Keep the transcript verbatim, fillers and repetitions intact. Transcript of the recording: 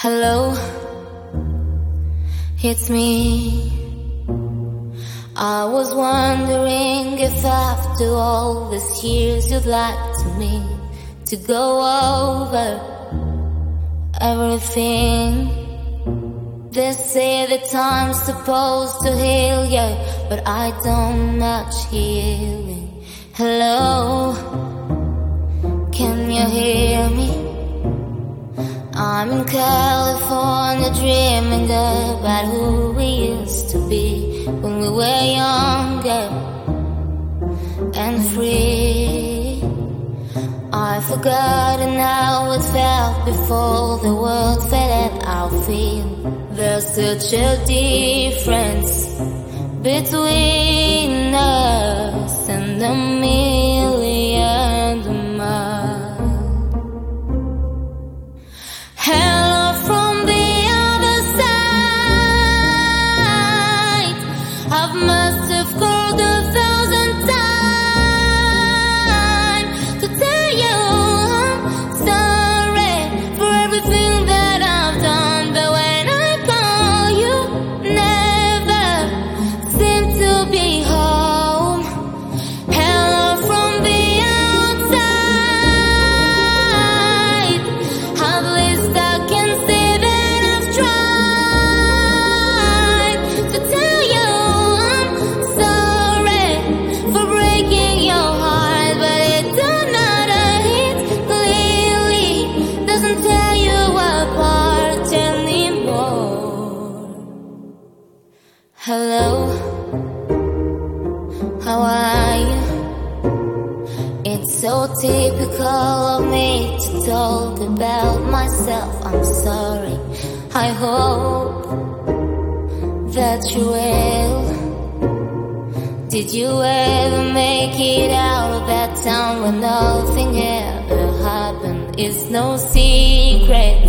Hello, it's me. I was wondering if after all these years you'd like to me to go over everything. They say that time's supposed to heal you, but I don't much healing. Hello, can you hear me? I'm in California dreaming about who we used to be when we were younger and free. I've forgotten how it felt before the world fell at our feet. There's such a difference between us and a million miles. Hello from the other side. I must have called a thousand times to tell you I'm sorry for everything that I've done, but when I call you never seem to be home. Hello from the outside. At least I can say that I've tried to tell you I'm sorry for breaking your heart, but it don't matter, it clearly doesn't tear you apart anymore. Hello, how are you? It's so typical of me to talk about myself. I'm sorry. I hope that you will. Did you ever make it out of that town where nothing ever happened? It's no secret